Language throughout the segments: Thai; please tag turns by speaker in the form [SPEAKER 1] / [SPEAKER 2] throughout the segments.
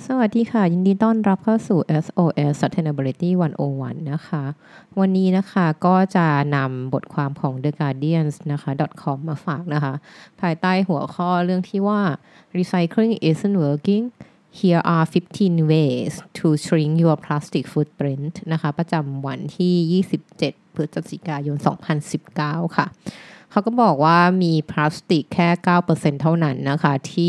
[SPEAKER 1] สวัสดีค่ะยินดีต้อนรับเข้าสู่ SOS Sustainability 101นะคะวันนี้นะคะก็จะนำบทความของ The Guardian นะคะ .com มาฝากนะคะภายใต้หัวข้อเรื่องที่ว่า Recycling isn't working Here are 15 ways to shrink your plastic footprint นะคะประจำวันที่27พฤศจิกายน2019ค่ะเขาก็บอกว่ามีพลาสติกแค่ 9% เท่านั้นนะคะ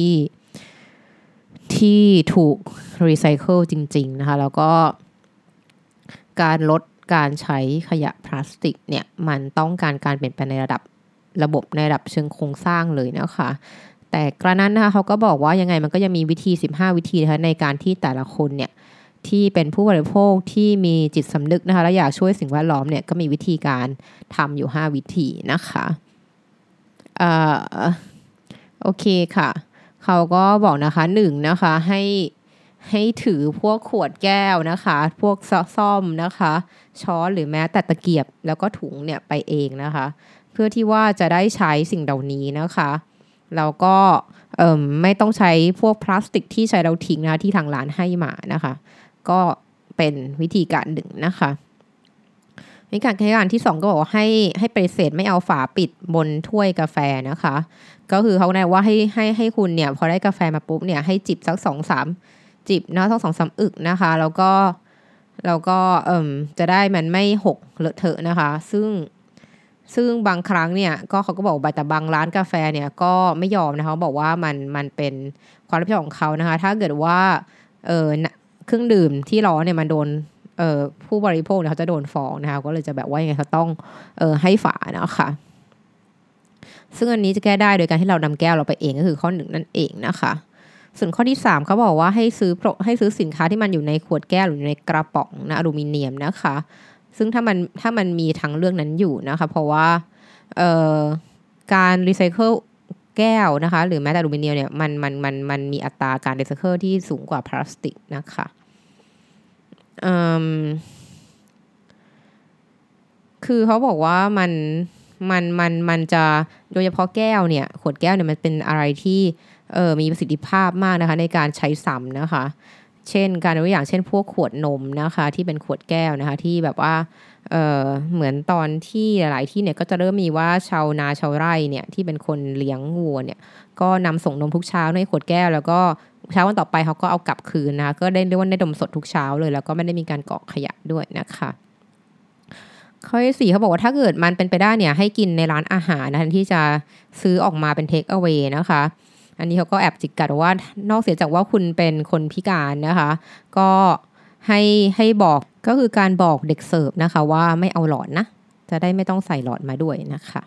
[SPEAKER 1] ที่ถูกรีไซเคิลจริงๆนะคะแล้วก็การลดการใช้ขยะพลาสติกเนี่ยมันต้องการเปลี่ยนแปลงในระบบในระดับเชิงโครงสร้างเลยนะคะแต่กระนั้นนะคะเขาก็บอกว่ายังไงมันก็ยังมีวิธี15วิธีนะคะในการที่แต่ละคนเนี่ยที่เป็นผู้บริโภคที่มีจิตสำนึกนะคะและอยากช่วยสิ่งแวดล้อมเนี่ยก็มีวิธีการทำอยู่5วิธีนะคะโอเคค่ะเขาก็บอกนะคะนะคะให้ถือพวกขวดแก้วนะคะพวกซ่อมนะคะช้อนหรือแม้แต่ตะเกียบแล้วก็ถุงเนี่ยไปเองนะคะเพื่อที่ว่าจะได้ใช้สิ่งเหล่านี้นะคะแล้วก็ไม่ต้องใช้พวกพลาสติกที่ใช้เราทิ้งนะคะที่ทางร้านให้มานะคะก็เป็นวิธีการหนึ่งนะคะวิธีการที่2ก็บอกว่าให้ปฏิเสธไม่เอาฝาปิดบนถ้วยกาแฟนะคะก็คือเขาแนะว่าให้คุณเนี่ยพอได้กาแฟมาปุ๊บเนี่ยให้จิบสัก2-3จิบนะสัก2-3อึกนะคะแล้วก็จะได้มันไม่หกเลอะเทอะนะคะซึ่งบางครั้งเนี่ยก็เขาก็บอกแต่บางร้านกาแฟเนี่ยก็ไม่ยอมนะคะเขาบอกว่ามันเป็นความรับผิดชอบของเขานะคะถ้าเกิดว่าเครื่องดื่มที่ร้อนเนี่ยมันโดนผู้บริโภคเนี่ยเขาจะโดนฟ้องนะคะก็เลยจะแบบว่ายังไงเขาต้องให้ฝานะคะซึ่งอันนี้จะแก้ได้โดยการที่เรานำแก้วเราไปเองก็คือข้อ1นั่นเองนะคะส่วนข้อที่3เขาบอกว่าให้ซื้อสินค้าที่มันอยู่ในขวดแก้วหรือในกระป๋องนะอลูมิเนียมนะคะซึ่งถ้ามันมีทางเลือกนั้นอยู่นะคะเพราะว่าการรีไซเคิลแก้วนะคะหรือแม้แต่อลูมิเนียมเนี่ยมันมีอัตราการรีไซเคิลที่สูงกว่าพลาสติกนะคะคือเขาบอกว่ามันจะโดยเฉพาะแก้วเนี่ยขวดแก้วเนี่ยมันเป็นอะไรที่มีประสิทธิภาพมากนะคะในการใช้ซ้ำนะคะเช่นการยกตัวอย่างเช่นพวกขวดนมนะคะที่เป็นขวดแก้วนะคะที่แบบว่าเหมือนตอนที่หลายๆที่เนี่ยก็จะเริ่มมีว่าชาวนาชาวไร่เนี่ยที่เป็นคนเลี้ยงวัวเนี่ยก็นำส่งนมทุกเช้าในขวดแก้วแล้วก็เช้าวันต่อไปเขาก็เอากลับคืนนะคะก็ได้เรียกว่าได้นมสดทุกเช้าเลยแล้วก็ไม่ได้มีการเกาะขยะด้วยนะคะข้อที่4เขาบอกว่าถ้าเกิดมันเป็นไปได้เนี่ยให้กินในร้านอาหารนะที่จะซื้อออกมาเป็นเทคเอาเวย์นะคะอันนี้เขาก็แอบจิกกัดว่านอกเสียจากว่าคุณเป็นคนพิการนะคะก็ให้บอกก็คือการบอกเด็กเสิร์ฟนะคะว่าไม่เอาหลอดนะจะได้ไม่ต้องใส่หลอดมาด้วยนะคะ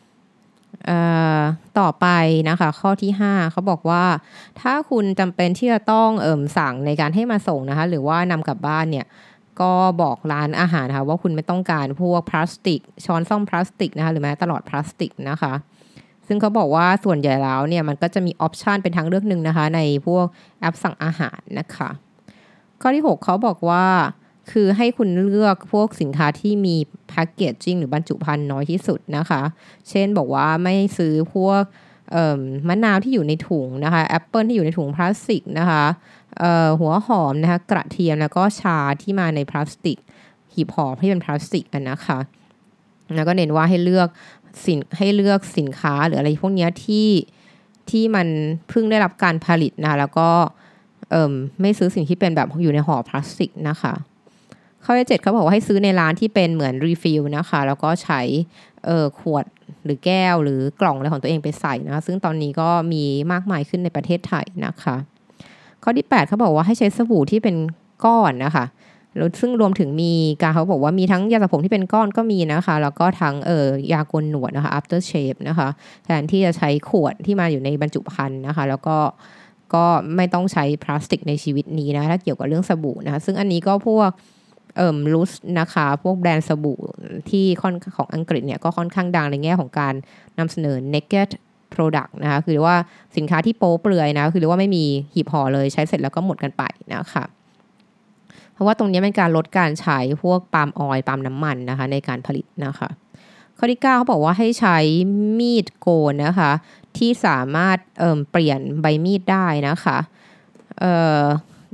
[SPEAKER 1] ต่อไปนะคะข้อที่5เขาบอกว่าถ้าคุณจำเป็นที่จะต้องสั่งในการให้มาส่งนะคะหรือว่านำกลับบ้านเนี่ยก็บอกร้านอาหารนะคะว่าคุณไม่ต้องการพวกพลาสติกช้อนส้อมพลาสติกนะคะหรือแม้ตลอดพลาสติกนะคะซึ่งเขาบอกว่าส่วนใหญ่แล้วเนี่ยมันก็จะมีออปชันเป็นทางเลือกหนึ่งนะคะในพวกแอปสั่งอาหารนะคะข้อที่6เขาบอกว่าคือให้คุณเลือกพวกสินค้าที่มีแพคเกจจิ้งหรือบรรจุภัณฑ์น้อยที่สุดนะคะเช่นบอกว่าไม่ซื้อพวกมะนาวที่อยู่ในถุงนะคะแอปเปิลที่อยู่ในถุงพลาสติกนะคะหัวหอมนะคะกระเทียมแล้วก็ชาที่มาในพลาสติกหีบห่อที่เป็นพลาสติกกันนะคะแล้วก็เน้นว่าให้เลือกสินค้าหรืออะไรพวกนี้ที่มันเพิ่งได้รับการผลิตนะแล้วก็ไม่ซื้อสิ่งที่เป็นแบบอยู่ในห่อพลาสติกนะคะข้อที่7เขาบอกว่าให้ซื้อในร้านที่เป็นเหมือนรีฟิลนะคะแล้วก็ใช้ขวดหรือแก้วหรือกล่องอะไรของตัวเองไปใส่นะคะซึ่งตอนนี้ก็มีมากมายขึ้นในประเทศไทยนะคะข้อที่8เขาบอกว่าให้ใช้สบู่ที่เป็นก้อนนะคะแล้วซึ่งรวมถึงมีการเขาบอกว่ามีทั้งยาสระผมที่เป็นก้อนก็มีนะคะแล้วก็ทั้งยาโกนหนวดนะคะ after shave นะคะแทนที่จะใช้ขวดที่มาอยู่ในบรรจุภัณฑ์นะคะแล้วก็ไม่ต้องใช้พลาสติกในชีวิตนี้นะถ้าเกี่ยวกับเรื่องสบู่นะคะซึ่งอันนี้ก็พวกลูสนะคะพวกแบรนด์สบู่ที่ของอังกฤษเนี่ยก็ค่อนข้างดังในแง่ของการนำเสนอ naked product นะคะคือว่าสินค้าที่โป๊เปลือยนะคือเรียกว่าไม่มีหีบห่อเลยใช้เสร็จแล้วก็หมดกันไปนะคะเพราะว่าตรงนี้เป็นการลดการใช้พวกปาล์มออยล์ปาล์มน้ำมันนะคะในการผลิตนะคะข้อที่9เขาบอกว่าให้ใช้มีดโกนนะคะที่สามารถเปลี่ยนใบมีดได้นะคะ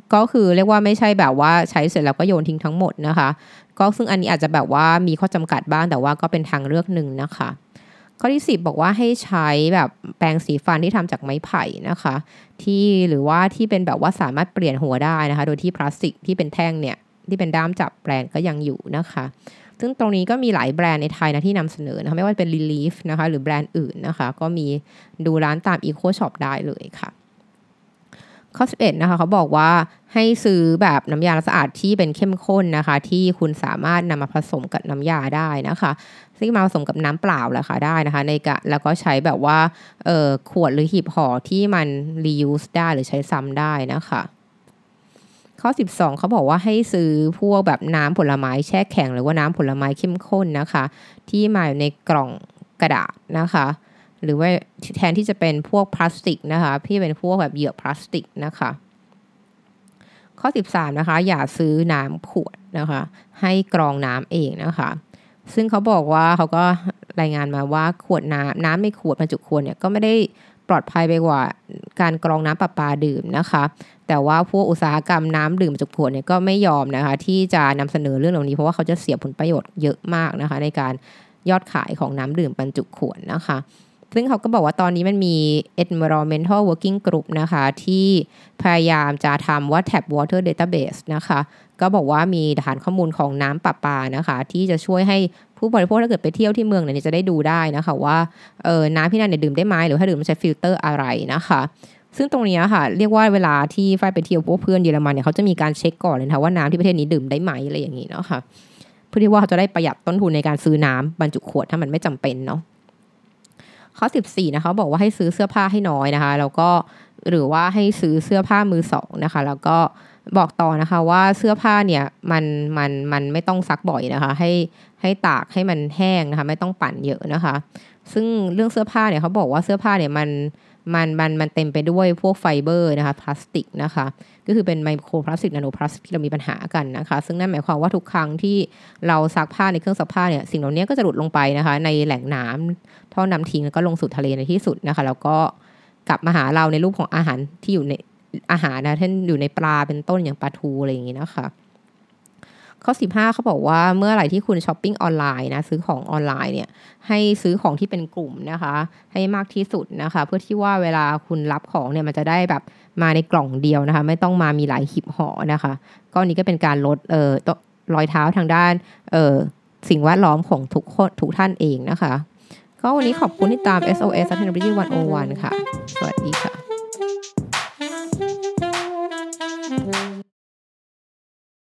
[SPEAKER 1] ก็คือเรียกว่าไม่ใช่แบบว่าใช้เสร็จแล้วก็โยนทิ้งทั้งหมดนะคะก็ซึ่งอันนี้อาจจะแบบว่ามีข้อจำกัดบ้างแต่ว่าก็เป็นทางเลือกหนึ่งนะคะข้อที่10บอกว่าให้ใช้แบบแปรงสีฟันที่ทำจากไม้ไผ่นะคะที่หรือว่าที่เป็นแบบว่าสามารถเปลี่ยนหัวได้นะคะโดยที่พลาสติกที่เป็นแท่งเนี่ยที่เป็นด้ามจับแปรงก็ยังอยู่นะคะซึ่งตรงนี้ก็มีหลายแบรนด์ในไทยนะที่นำเสนอนะคะไม่ว่าจะเป็น Relief นะคะหรือแบรนด์อื่นนะคะก็มีดูร้านตาม Eco Shop ได้เลยค่ะข้อ11นะคะเขาบอกว่าให้ซื้อแบบน้ำยาล้างสะอาดที่เป็นเข้มข้นนะคะที่คุณสามารถนำมาผสมกับน้ำยาได้นะคะซึ่งมาผสมกับน้ำเปล่าแหละค่ะได้นะคะแล้วก็ใช้แบบว่าขวดหรือหีบห่อที่มัน reuse ได้หรือใช้ซ้ำได้นะคะข้อ12เขาบอกว่าให้ซื้อพวกแบบน้ำผลไม้แช่แข็งหรือว่าน้ำผลไม้เข้มข้นนะคะที่มาอยู่ในกล่องกระดาษนะคะหรือว่าแทนที่จะเป็นพวกพลาสติกนะคะที่เป็นพวกแบบเหยื่อพลาสติกนะคะข้อ13นะคะอย่าซื้อน้ำขวดนะคะให้กรองน้ำเองนะคะซึ่งเขาบอกว่าเขาก็รายงานมาว่าขวดน้ำในขวดบรรจุขวดเนี่ยก็ไม่ได้ปลอดภัยไปกว่าการกรองน้ำประปาดื่มนะคะแต่ว่าพวกอุตสาหกรรมน้ำดื่มบรรจุขวดเนี่ยก็ไม่ยอมนะคะที่จะนำเสนอเรื่องเหล่านี้เพราะว่าเขาจะเสียผลประโยชน์เยอะมากนะคะในการยอดขายของน้ำดื่มบรรจุขวดนะคะซึ่งเขาก็บอกว่าตอนนี้มันมี Environmental Working Group นะคะที่พยายามจะทำว่า Tap Water Database นะคะก็บอกว่ามีฐานข้อมูลของน้ำประปานะคะที่จะช่วยให้ผู้บริโภคถ้าเกิดไปเที่ยวที่เมืองเนี่ยจะได้ดูได้นะคะว่าน้ำที่นั่นเนี่ยดื่มได้ไหมหรือถ้าดื่มมันใช้ฟิลเตอร์อะไรนะคะซึ่งตรงนี้ค่ะเรียกว่าเวลาที่ฝ้ายไปเที่ยวพวกเพื่อนเยอรมันเนี่ยเขาจะมีการเช็คก่อนเลยนะว่าน้ำที่ประเทศนี้ดื่มได้ไหมอะไรอย่างนี้เนาะค่ะเพื่อที่ว่าเขาจะได้ประหยัดต้นทุนในการซื้อน้ำบรรจุขวดถ้ามันไม่จำเป็นเนาะข้อ14นะคะบอกว่าให้ซื้อเสื้อผ้าให้น้อยนะคะแล้วก็หรือว่าให้ซื้อเสื้อผ้ามือสองนะคะแล้วก็บอกต่อนะคะว่าเสื้อผ้าเนี่ยมันไม่ต้องซักบ่อยนะคะให้ตากให้มันแห้งนะคะไม่ต้องปั่นเยอะนะคะซึ่งเรื่องเสื้อผ้าเนี่ยเขาบอกว่าเสื้อผ้าเนี่ยมันเต็มไปด้วยพวกไฟเบอร์นะคะพลาสติกนะคะก็คือเป็นไมโครพลาสติกนาโนพลาสติกที่เรามีปัญหากันนะคะซึ่งนั่นหมายความว่าทุกครั้งที่เราซักผ้าในเครื่องซักผ้าเนี่ยสิ่งเหล่านี้ก็จะหลุดลงไปนะคะในแหล่งน้ำท่อนำทิ้งแล้วก็ลงสู่ทะเลในที่สุดนะคะแล้วก็กลับมาหาเราในรูปของอาหารที่อยู่ในอาหารนะเช่นอยู่ในปลาเป็นต้นอย่างปลาทูอะไรอย่างนี้นะคะข้อ15เขาบอกว่าเมื่อไหร่ที่คุณช้อปปิ้งออนไลน์นะซื้อของออนไลน์เนี่ยให้ซื้อของที่เป็นกลุ่มนะคะให้มากที่สุดนะคะเพื่อที่ว่าเวลาคุณรับของเนี่ยมันจะได้แบบมาในกล่องเดียวนะคะไม่ต้องมามีหลายหีบห่อนะคะก็นี้ก็เป็นการลดรอยเท้าทางด้านสิ่งแวดล้อมของทุกท่านเองนะคะก็วันนี้ขอบคุณที่ตาม SOS Sustainability 101ค่ะสวัสดีค่ะ